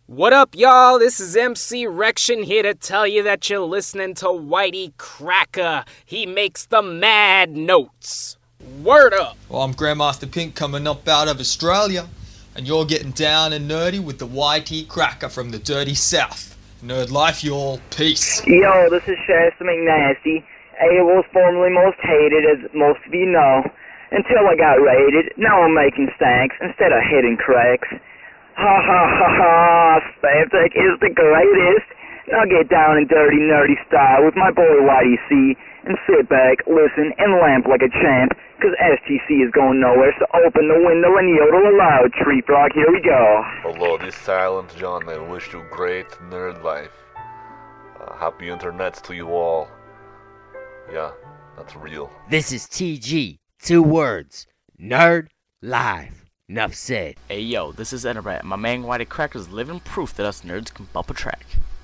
What up, y'all? This is MC Rection here to tell you that you're listening to Whitey Cracker. He makes the mad notes. Word up! Well, I'm Grandmaster Pink coming up out of Australia, and you're getting down and nerdy with the Whitey Cracker from the dirty south. Nerd life, y'all. Peace. Yo, this is Shasta McNasty. I was formerly most hated, as most of you know, until I got raided. Now I'm making stanks instead of hitting cracks. Ha ha ha ha, Spavtech is the greatest. Now get down and dirty, nerdy style with my boy Whitey C, and sit back, listen, and lamp like a champ, cause STC is going nowhere, so open the window and yodel aloud, Tree Frog, here we go. Hello, this is Silent John, and wish you great nerd life. Happy internets to you all. Yeah, that's real. This is TG, 2 words, nerd live. Enough said. Hey yo, this is Enterbrat. My man Whitey Cracker's living proof that us nerds can bump a track.